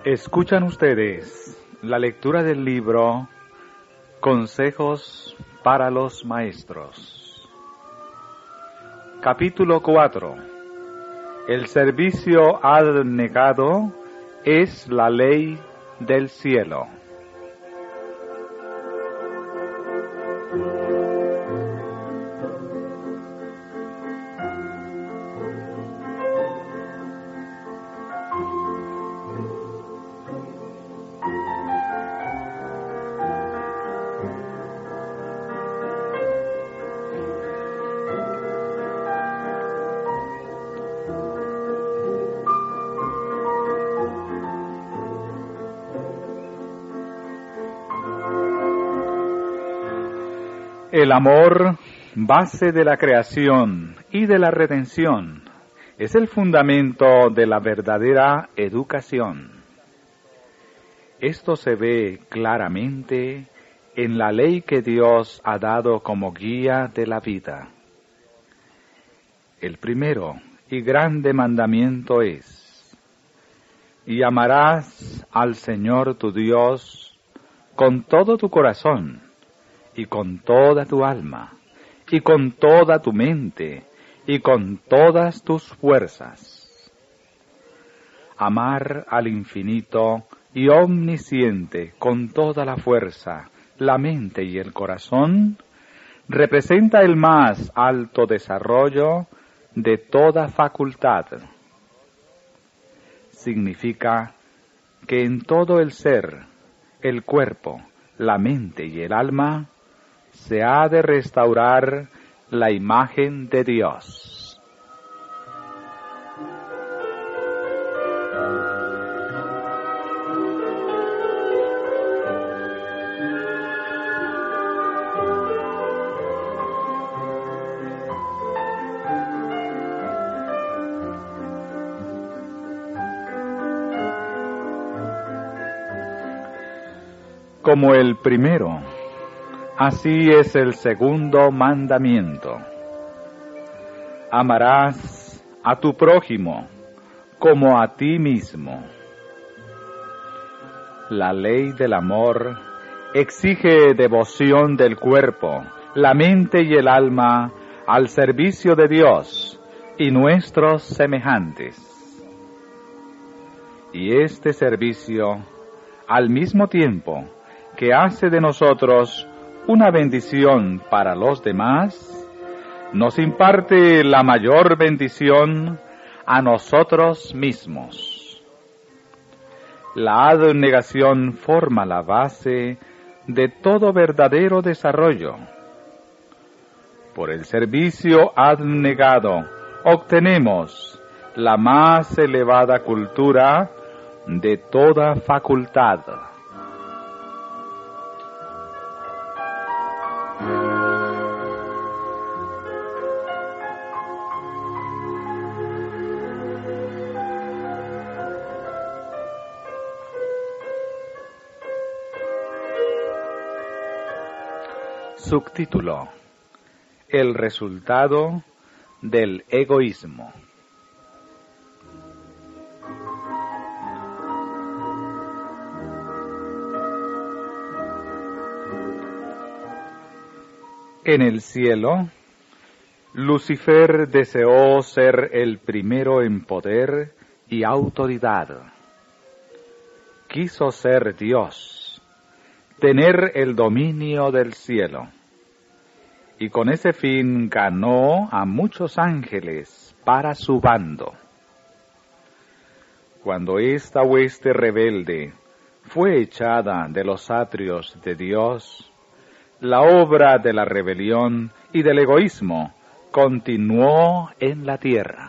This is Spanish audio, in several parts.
Escuchan ustedes la lectura del libro Consejos para los Maestros. Capítulo 4. El servicio abnegado es la ley del cielo. El amor, base de la creación y de la redención, es el fundamento de la verdadera educación. Esto se ve claramente en la ley que Dios ha dado como guía de la vida. El primero y grande mandamiento es: y amarás al Señor tu Dios con todo tu corazón, y con toda tu alma, y con toda tu mente, y con todas tus fuerzas. Amar al infinito y omnisciente con toda la fuerza, la mente y el corazón, representa el más alto desarrollo de toda facultad. Significa que en todo el ser, el cuerpo, la mente y el alma, se ha de restaurar la imagen de Dios. Como el primero, así es el segundo mandamiento. Amarás a tu prójimo como a ti mismo. La ley del amor exige devoción del cuerpo, la mente y el alma al servicio de Dios y nuestros semejantes. Y este servicio, al mismo tiempo que hace de nosotros una bendición para los demás, nos imparte la mayor bendición a nosotros mismos. La abnegación forma la base de todo verdadero desarrollo. Por el servicio abnegado obtenemos la más elevada cultura de toda facultad. Subtítulo: El resultado del egoísmo. En el cielo, Lucifer deseó ser el primero en poder y autoridad. Quiso ser Dios, tener el dominio del cielo. Y con ese fin ganó a muchos ángeles para su bando. Cuando esta hueste rebelde fue echada de los atrios de Dios, la obra de la rebelión y del egoísmo continuó en la tierra.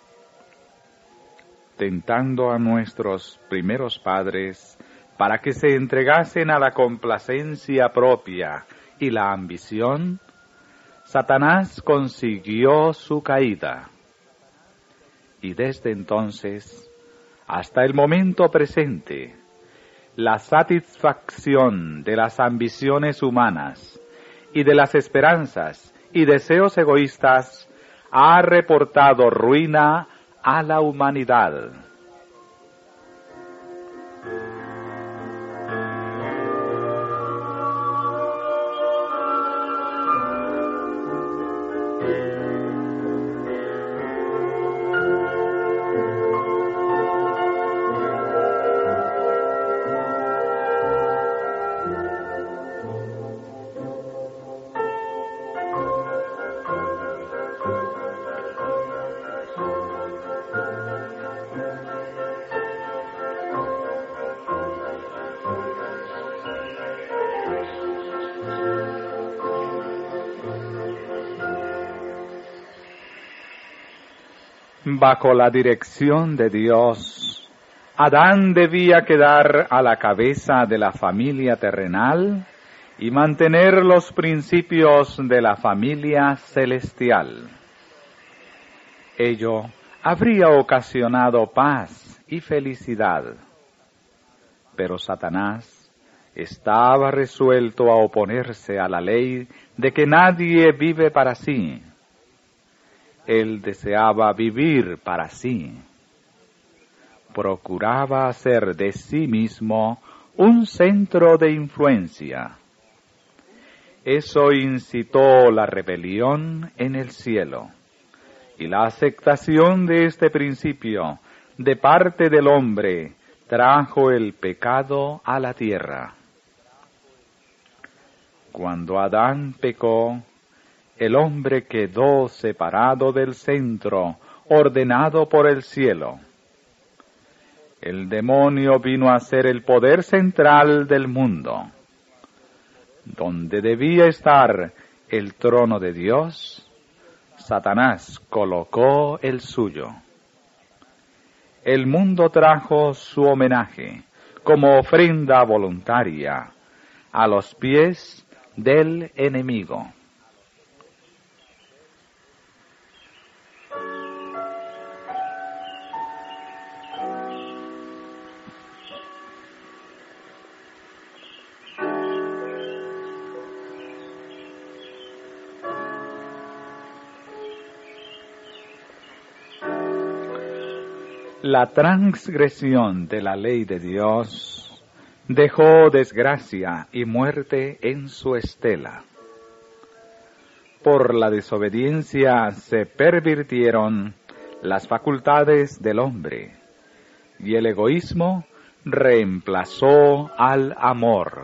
Tentando a nuestros primeros padres para que se entregasen a la complacencia propia y la ambición, Satanás consiguió su caída. Y desde entonces, hasta el momento presente, la satisfacción de las ambiciones humanas y de las esperanzas y deseos egoístas ha reportado ruina a la humanidad. Bajo la dirección de Dios, Adán debía quedar a la cabeza de la familia terrenal y mantener los principios de la familia celestial. Ello habría ocasionado paz y felicidad. Pero Satanás estaba resuelto a oponerse a la ley de que nadie vive para sí. Él deseaba vivir para sí. Procuraba hacer de sí mismo un centro de influencia. Eso incitó la rebelión en el cielo, y la aceptación de este principio de parte del hombre trajo el pecado a la tierra. Cuando Adán pecó, el hombre quedó separado del centro ordenado por el cielo. El demonio vino a ser el poder central del mundo. Donde debía estar el trono de Dios, Satanás colocó el suyo. El mundo trajo su homenaje como ofrenda voluntaria a los pies del enemigo. La transgresión de la ley de Dios dejó desgracia y muerte en su estela. Por la desobediencia se pervirtieron las facultades del hombre, y el egoísmo reemplazó al amor.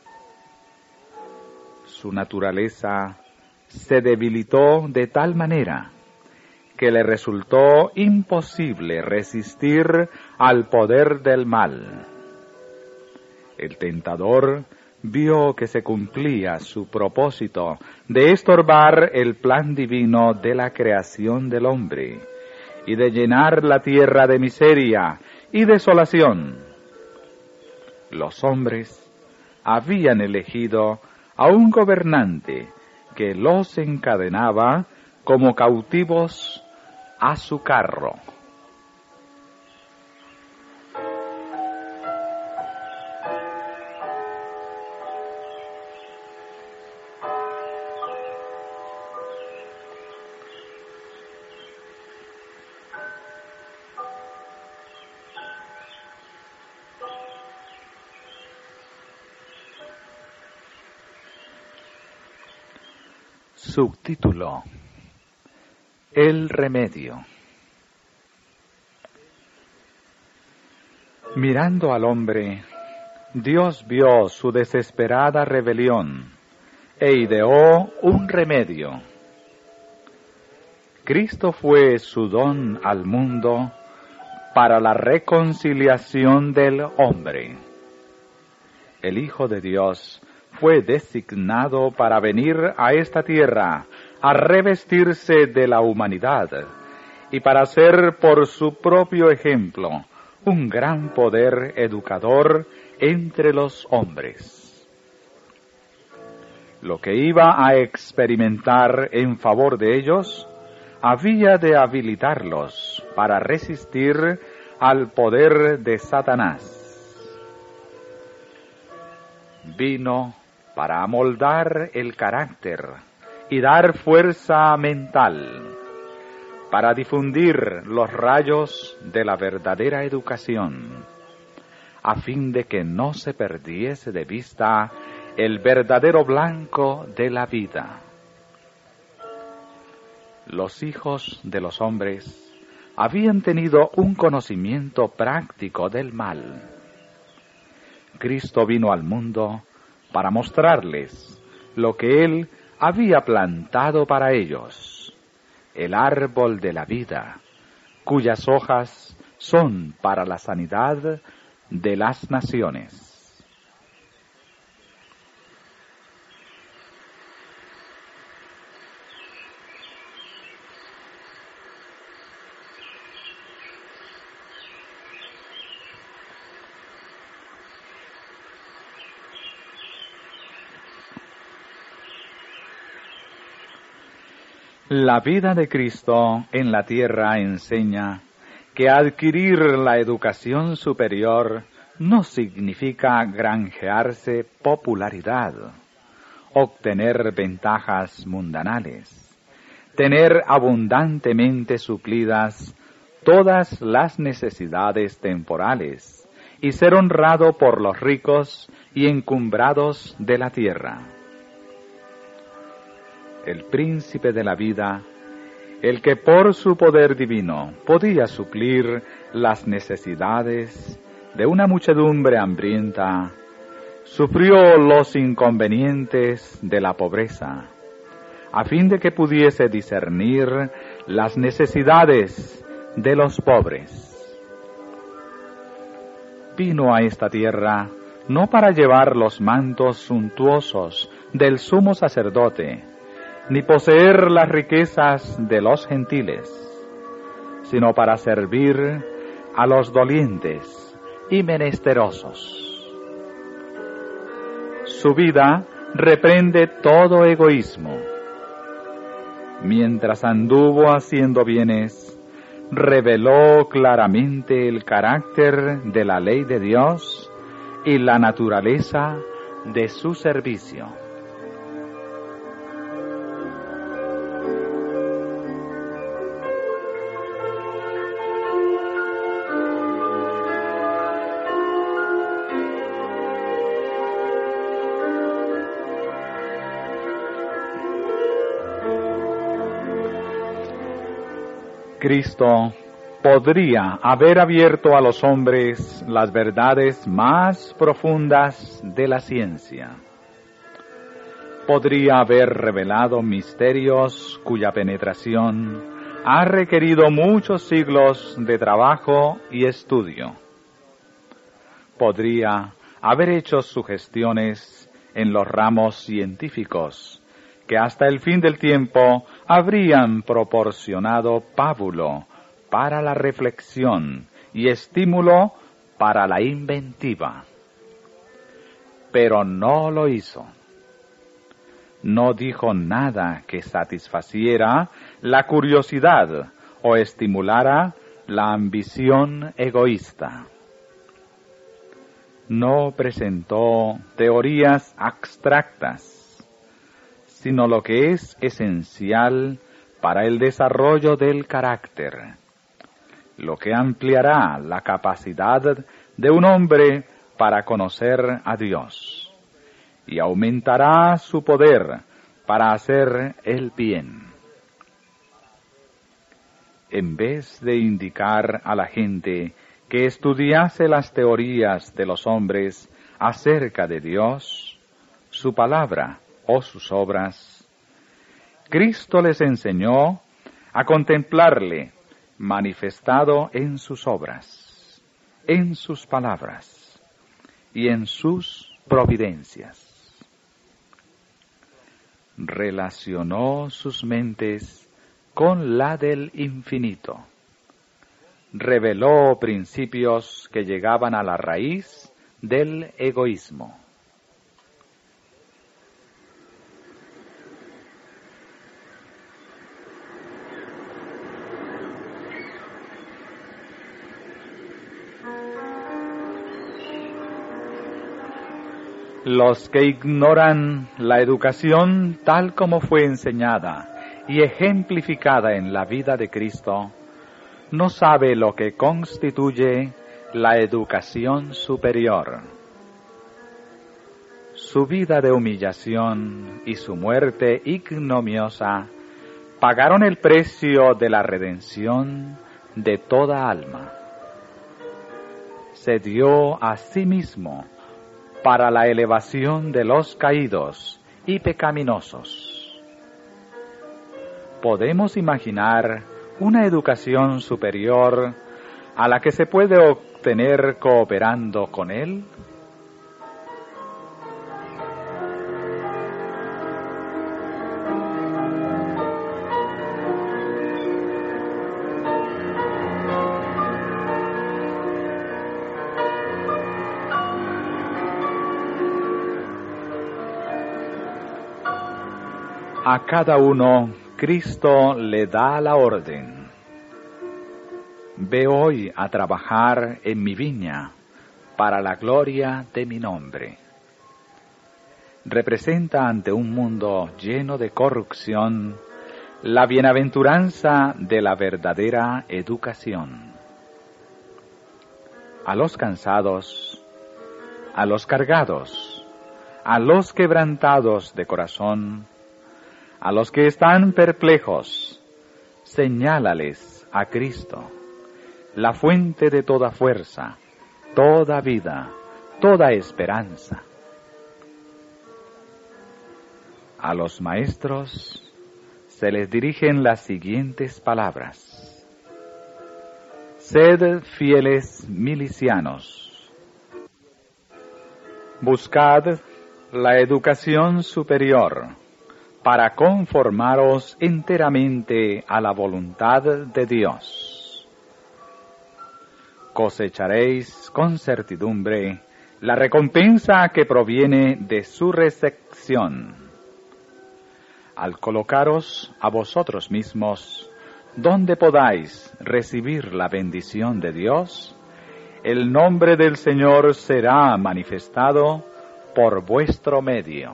Su naturaleza se debilitó de tal manera que le resultó imposible resistir al poder del mal. El tentador vio que se cumplía su propósito de estorbar el plan divino de la creación del hombre y de llenar la tierra de miseria y desolación. Los hombres habían elegido a un gobernante que los encadenaba como cautivos a su carro. Subtítulo: El remedio. Mirando al hombre, Dios vio su desesperada rebelión e ideó un remedio. Cristo fue su don al mundo para la reconciliación del hombre. El Hijo de Dios fue designado para venir a esta tierra a revestirse de la humanidad y para ser por su propio ejemplo un gran poder educador entre los hombres. Lo que iba a experimentar en favor de ellos había de habilitarlos para resistir al poder de Satanás. Vino para amoldar el carácter y dar fuerza mental, para difundir los rayos de la verdadera educación, a fin de que no se perdiese de vista el verdadero blanco de la vida. Los hijos de los hombres habían tenido un conocimiento práctico del mal. Cristo vino al mundo para mostrarles lo que Él había plantado para ellos, el árbol de la vida, cuyas hojas son para la sanidad de las naciones. La vida de Cristo en la tierra enseña que adquirir la educación superior no significa granjearse popularidad, obtener ventajas mundanales, tener abundantemente suplidas todas las necesidades temporales y ser honrado por los ricos y encumbrados de la tierra. El príncipe de la vida, el que por su poder divino podía suplir las necesidades de una muchedumbre hambrienta, sufrió los inconvenientes de la pobreza, a fin de que pudiese discernir las necesidades de los pobres. Vino a esta tierra no para llevar los mantos suntuosos del sumo sacerdote, ni poseer las riquezas de los gentiles, sino para servir a los dolientes y menesterosos. Su vida reprende todo egoísmo. Mientras anduvo haciendo bienes, reveló claramente el carácter de la ley de Dios y la naturaleza de su servicio. Cristo podría haber abierto a los hombres las verdades más profundas de la ciencia. Podría haber revelado misterios cuya penetración ha requerido muchos siglos de trabajo y estudio. Podría haber hecho sugestiones en los ramos científicos que hasta el fin del tiempo habrían proporcionado pábulo para la reflexión y estímulo para la inventiva. Pero no lo hizo. No dijo nada que satisfaciera la curiosidad o estimulara la ambición egoísta. No presentó teorías abstractas, sino lo que es esencial para el desarrollo del carácter, lo que ampliará la capacidad de un hombre para conocer a Dios y aumentará su poder para hacer el bien. En vez de indicar a la gente que estudiase las teorías de los hombres acerca de Dios, su palabra o sus obras, Cristo les enseñó a contemplarle manifestado en sus obras, en sus palabras y en sus providencias. Relacionó sus mentes con la del infinito. Reveló principios que llegaban a la raíz del egoísmo. Los que ignoran la educación tal como fue enseñada y ejemplificada en la vida de Cristo, no sabe lo que constituye la educación superior. Su vida de humillación y su muerte ignominiosa pagaron el precio de la redención de toda alma. Se dio a sí mismo para la elevación de los caídos y pecaminosos. Podemos imaginar una educación superior a la que se puede obtener cooperando con Él. A cada uno Cristo le da la orden: ve hoy a trabajar en mi viña para la gloria de mi nombre. Representa ante un mundo lleno de corrupción la bienaventuranza de la verdadera educación. A los cansados, a los cargados, a los quebrantados de corazón, a los que están perplejos, señálales a Cristo, la fuente de toda fuerza, toda vida, toda esperanza. A los maestros se les dirigen las siguientes palabras: sed fieles milicianos, buscad la educación superior para conformaros enteramente a la voluntad de Dios. Cosecharéis con certidumbre la recompensa que proviene de su recepción, al colocaros a vosotros mismos donde podáis recibir la bendición de Dios. El nombre del Señor será manifestado por vuestro medio.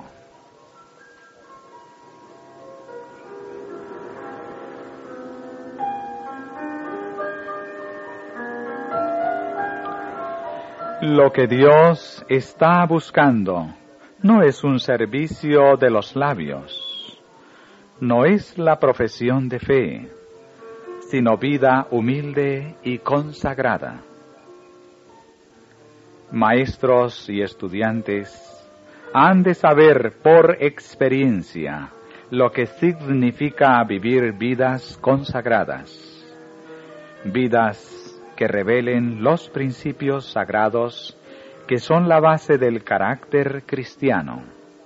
Lo que Dios está buscando no es un servicio de los labios, no es la profesión de fe, sino vida humilde y consagrada. Maestros y estudiantes han de saber por experiencia lo que significa vivir vidas consagradas, vidas que revelen los principios sagrados que son la base del carácter cristiano.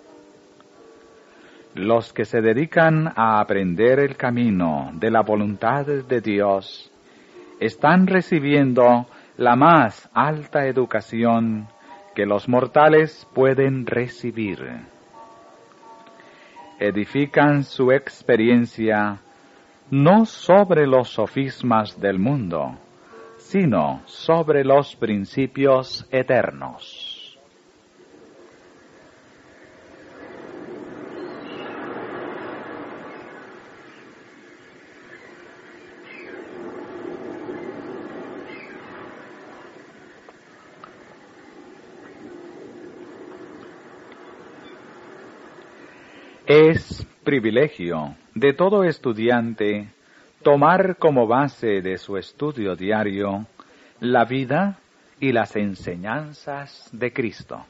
Los que se dedican a aprender el camino de la voluntad de Dios están recibiendo la más alta educación que los mortales pueden recibir. Edifican su experiencia no sobre los sofismas del mundo, sino sobre los principios eternos. Es privilegio de todo estudiante tomar como base de su estudio diario la vida y las enseñanzas de Cristo.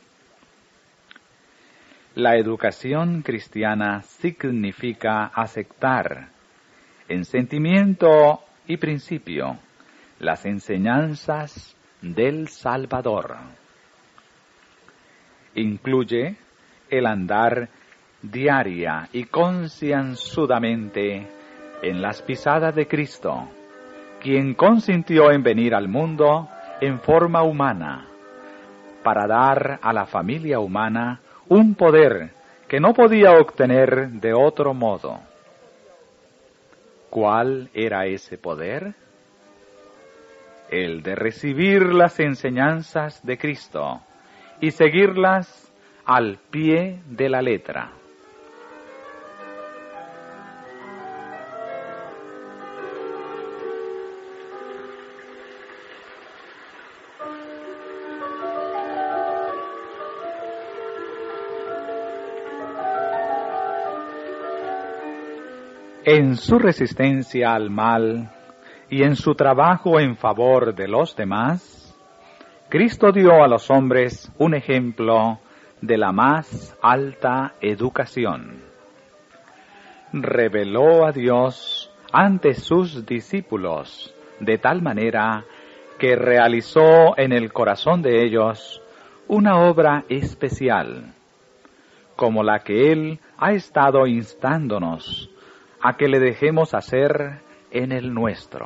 La educación cristiana significa aceptar en sentimiento y principio las enseñanzas del Salvador. Incluye el andar diaria y concienzudamente en las pisadas de Cristo, quien consintió en venir al mundo en forma humana, para dar a la familia humana un poder que no podía obtener de otro modo. ¿Cuál era ese poder? El de recibir las enseñanzas de Cristo y seguirlas al pie de la letra. En su resistencia al mal y en su trabajo en favor de los demás, Cristo dio a los hombres un ejemplo de la más alta educación. Reveló a Dios ante sus discípulos de tal manera que realizó en el corazón de ellos una obra especial, como la que Él ha estado instándonos a que le dejemos hacer en el nuestro.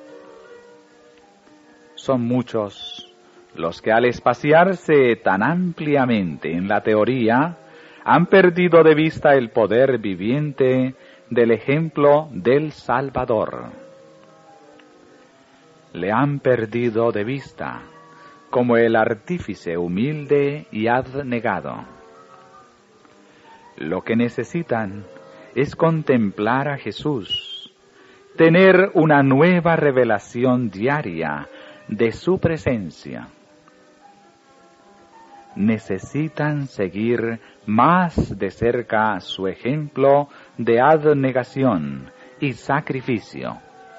Son muchos los que al espaciarse tan ampliamente en la teoría han perdido de vista el poder viviente del ejemplo del Salvador. Le han perdido de vista como el artífice humilde y abnegado. Lo que necesitan es contemplar a Jesús, tener una nueva revelación diaria de su presencia. Necesitan seguir más de cerca su ejemplo de abnegación y sacrificio.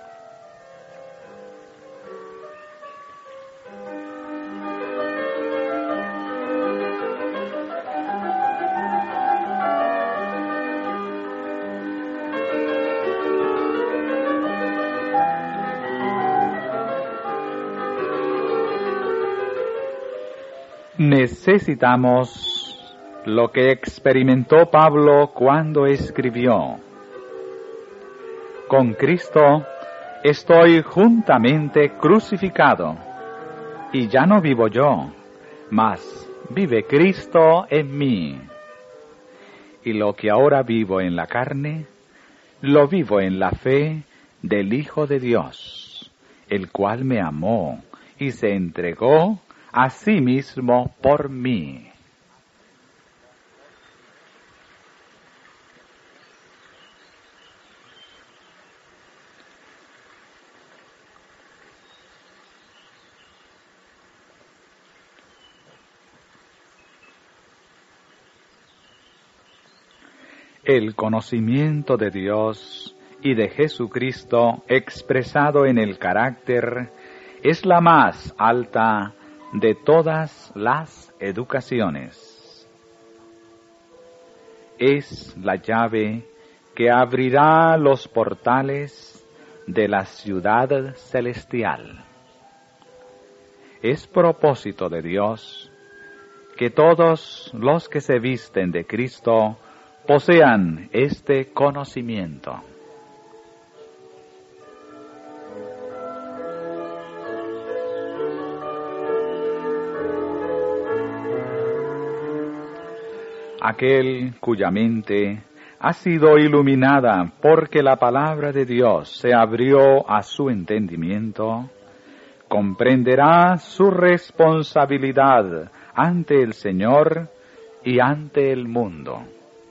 Necesitamos lo que experimentó Pablo cuando escribió: con Cristo estoy juntamente crucificado, y ya no vivo yo, mas vive Cristo en mí. Y lo que ahora vivo en la carne, lo vivo en la fe del Hijo de Dios, el cual me amó y se entregó a sí mismo por mí. El conocimiento de Dios y de Jesucristo expresado en el carácter es la más alta de todas las educaciones. Es la llave que abrirá los portales de la ciudad celestial. Es propósito de Dios que todos los que se visten de Cristo posean este conocimiento. Aquel cuya mente ha sido iluminada porque la palabra de Dios se abrió a su entendimiento, comprenderá su responsabilidad ante el Señor y ante el mundo,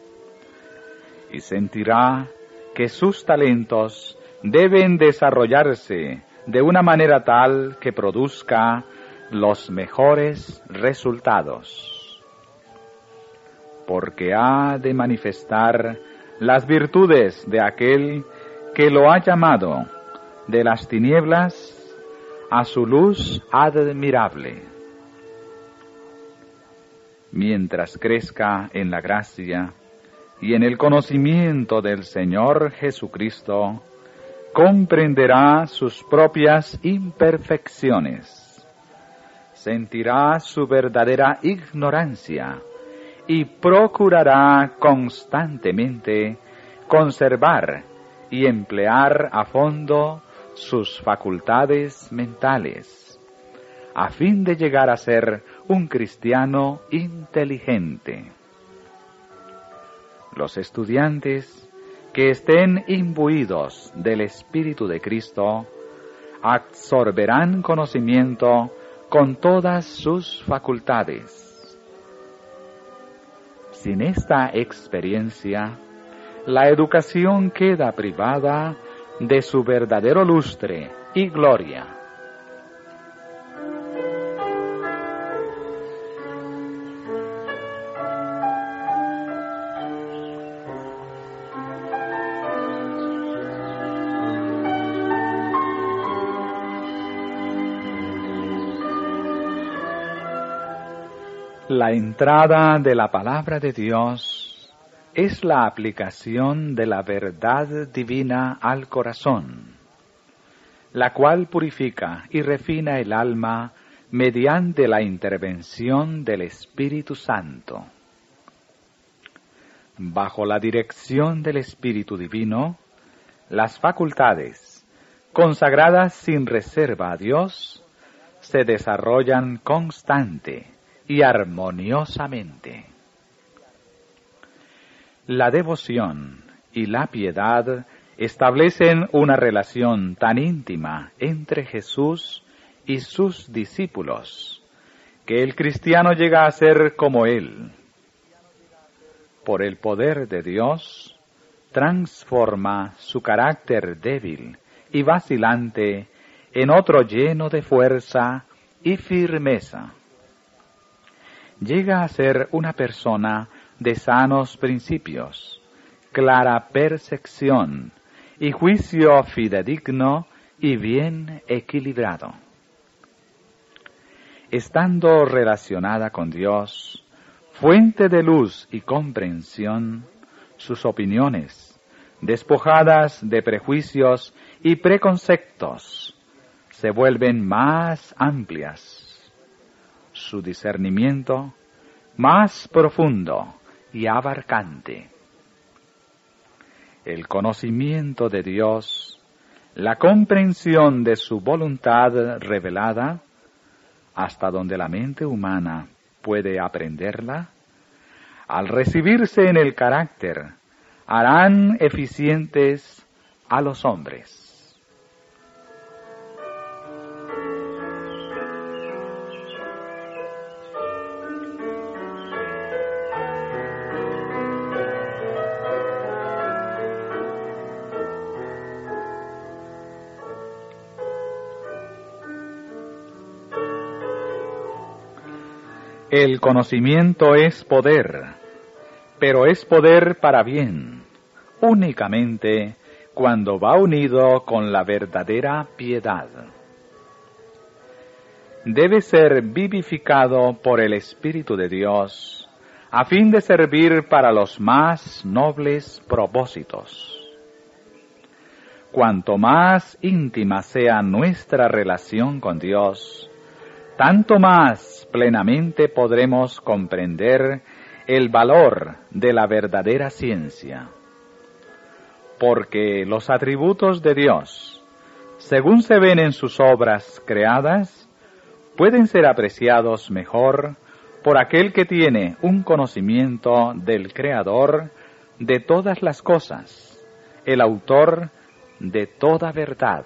y sentirá que sus talentos deben desarrollarse de una manera tal que produzca los mejores resultados, porque ha de manifestar las virtudes de aquel que lo ha llamado de las tinieblas a su luz admirable. Mientras crezca en la gracia y en el conocimiento del Señor Jesucristo, comprenderá sus propias imperfecciones, sentirá su verdadera ignorancia y procurará constantemente conservar y emplear a fondo sus facultades mentales, a fin de llegar a ser un cristiano inteligente. Los estudiantes que estén imbuidos del Espíritu de Cristo absorberán conocimiento con todas sus facultades. Sin esta experiencia, la educación queda privada de su verdadero lustre y gloria. La entrada de la palabra de Dios es la aplicación de la verdad divina al corazón, la cual purifica y refina el alma mediante la intervención del Espíritu Santo. Bajo la dirección del Espíritu Divino, las facultades, consagradas sin reserva a Dios, se desarrollan constante y armoniosamente. La devoción y la piedad establecen una relación tan íntima entre Jesús y sus discípulos, que el cristiano llega a ser como Él. Por el poder de Dios, transforma su carácter débil y vacilante en otro lleno de fuerza y firmeza. Llega a ser una persona de sanos principios, clara percepción y juicio fidedigno y bien equilibrado. Estando relacionada con Dios, fuente de luz y comprensión, sus opiniones, despojadas de prejuicios y preconceptos, se vuelven más amplias, su discernimiento más profundo y abarcante. El conocimiento de Dios, la comprensión de su voluntad revelada, hasta donde la mente humana puede aprenderla, al recibirse en el carácter, harán eficientes a los hombres. El conocimiento es poder, pero es poder para bien, únicamente cuando va unido con la verdadera piedad. Debe ser vivificado por el Espíritu de Dios, a fin de servir para los más nobles propósitos. Cuanto más íntima sea nuestra relación con Dios, tanto más plenamente podremos comprender el valor de la verdadera ciencia. Porque los atributos de Dios, según se ven en sus obras creadas, pueden ser apreciados mejor por aquel que tiene un conocimiento del Creador de todas las cosas, el autor de toda verdad.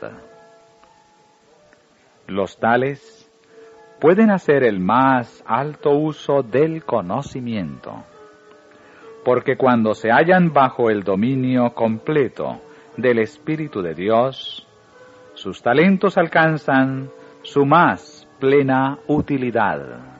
Los tales pueden hacer el más alto uso del conocimiento, porque cuando se hallan bajo el dominio completo del Espíritu de Dios, sus talentos alcanzan su más plena utilidad.